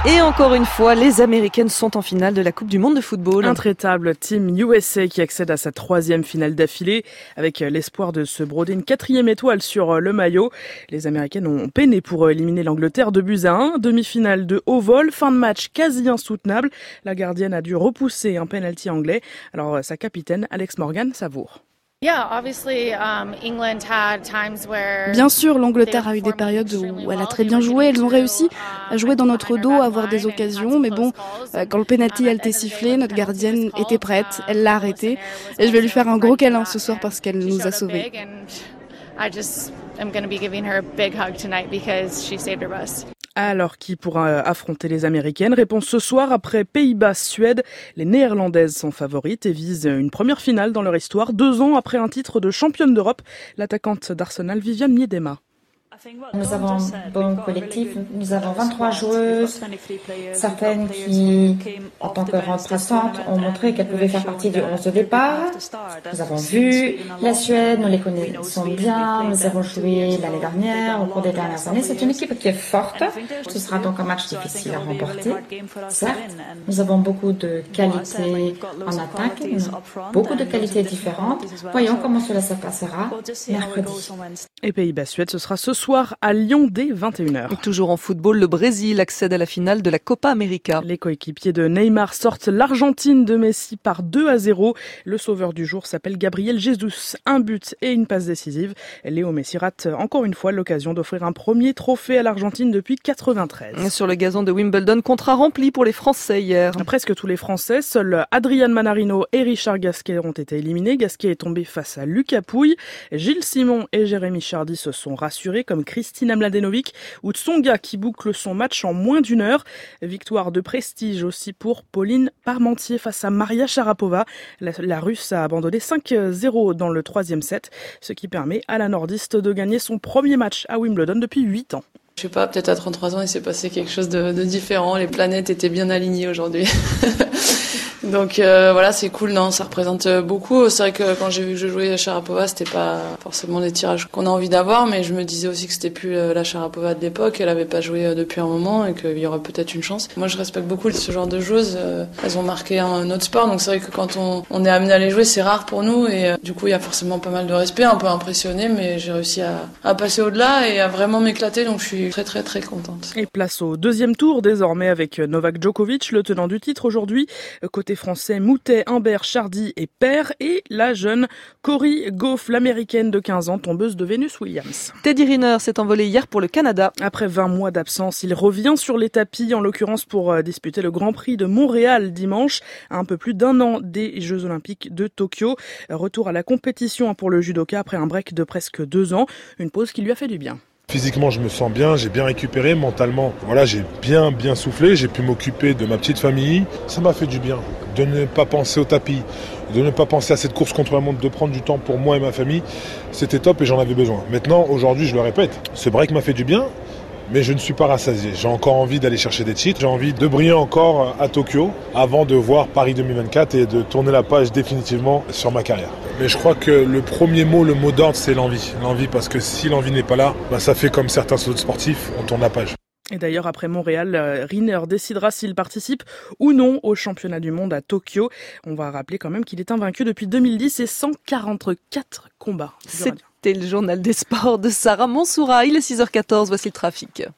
Et encore une fois, les Américaines sont en finale de la Coupe du Monde de football. Intraitable Team USA qui accède à sa 3e finale d'affilée avec l'espoir de se broder une 4e étoile sur le maillot. Les Américaines ont peiné pour éliminer l'Angleterre 2-1. Demi-finale de haut vol, fin de match quasi insoutenable. La gardienne a dû repousser un penalty anglais. Alors sa capitaine, Alex Morgan, savoure. Bien sûr, l'Angleterre a eu des périodes où elle a très bien joué. Elles ont réussi à jouer dans notre dos, à avoir des occasions. Mais bon, quand le penalty a été sifflé, notre gardienne était prête. Elle l'a arrêté. Et je vais lui faire un gros câlin ce soir parce qu'elle nous a sauvés. Alors qui pourra affronter les Américaines? Réponse ce soir après Pays-Bas-Suède. Les Néerlandaises sont favorites et visent une première finale dans leur histoire, 2 ans après un titre de championne d'Europe. L'attaquante d'Arsenal, Viviane Miedema. Nous avons un bon collectif, nous avons 23 joueuses, certaines qui, en tant que remplaçantes, ont montré qu'elles pouvaient faire partie du 11 de départ. Nous avons vu la Suède, nous les connaissons bien, nous avons joué l'année dernière, au cours des dernières années. C'est une équipe qui est forte, ce sera donc un match difficile à remporter. Certes, nous avons beaucoup de qualités en attaque, beaucoup de qualités différentes. Voyons comment cela se passera mercredi. Et Pays-Bas-Suède, ce sera ce soir à Lyon dès 21h. Et toujours en football, le Brésil accède à la finale de la Copa América. Les coéquipiers de Neymar sortent l'Argentine de Messi par 2-0. Le sauveur du jour s'appelle Gabriel Jesus. Un but et une passe décisive. Léo Messi rate encore une fois l'occasion d'offrir un premier trophée à l'Argentine depuis 93. Sur le gazon de Wimbledon, contrat rempli pour les Français hier. Presque tous les Français, seuls Adrian Manarino et Richard Gasquet ont été éliminés. Gasquet est tombé face à Lucas Pouille. Gilles Simon et Jérémy Chardy se sont rassurés comme Kristina Mladenovic ou Tsonga qui boucle son match en moins d'1 heure. Victoire de prestige aussi pour Pauline Parmentier face à Maria Sharapova. La Russe a abandonné 5-0 dans le 3e set, ce qui permet à la nordiste de gagner son premier match à Wimbledon depuis 8 ans. Je sais pas, peut-être à 33 ans, il s'est passé quelque chose de différent. Les planètes étaient bien alignées aujourd'hui. Donc voilà, c'est cool, non, ça représente beaucoup. C'est vrai que quand j'ai vu que je jouais à Sharapova, c'était pas forcément des tirages qu'on a envie d'avoir, mais je me disais aussi que c'était plus la Sharapova de l'époque, elle avait pas joué depuis un moment et qu'il y aurait peut-être une chance. Moi, je respecte beaucoup ce genre de joueuses, elles ont marqué un autre sport, donc c'est vrai que quand on est amené à les jouer, c'est rare pour nous et du coup, il y a forcément pas mal de respect, un peu impressionné, mais j'ai réussi à passer au-delà et à vraiment m'éclater, donc je suis très très très contente. Et place au 2e tour désormais avec Novak Djokovic, le tenant du titre aujourd'hui. Côté français, Moutet, Humbert, Chardy et Paire et la jeune Cory Gauff, l'américaine de 15 ans, tombeuse de Venus Williams. Teddy Riner s'est envolé hier pour le Canada. Après 20 mois d'absence, il revient sur les tapis, en l'occurrence pour disputer le Grand Prix de Montréal dimanche, à un peu plus d'1 an des Jeux Olympiques de Tokyo. Retour à la compétition pour le judoka après un break de presque 2 ans, une pause qui lui a fait du bien. Physiquement, je me sens bien, j'ai bien récupéré. Mentalement, voilà, j'ai bien soufflé. J'ai pu m'occuper de ma petite famille. Ça m'a fait du bien de ne pas penser au tapis, de ne pas penser à cette course contre la montre, de prendre du temps pour moi et ma famille. C'était top et j'en avais besoin. Maintenant, aujourd'hui, je le répète, ce break m'a fait du bien. Mais je ne suis pas rassasié. J'ai encore envie d'aller chercher des titres. J'ai envie de briller encore à Tokyo avant de voir Paris 2024 et de tourner la page définitivement sur ma carrière. Mais je crois que le premier mot, le mot d'ordre, c'est l'envie. L'envie parce que si l'envie n'est pas là, ça fait comme certains autres sportifs, on tourne la page. Et d'ailleurs, après Montréal, Riner décidera s'il participe ou non au championnat du monde à Tokyo. On va rappeler quand même qu'il est invaincu depuis 2010 et 144 combats. C'était le journal des sports de Sarah Mansoura. Il est 6h14, voici le trafic.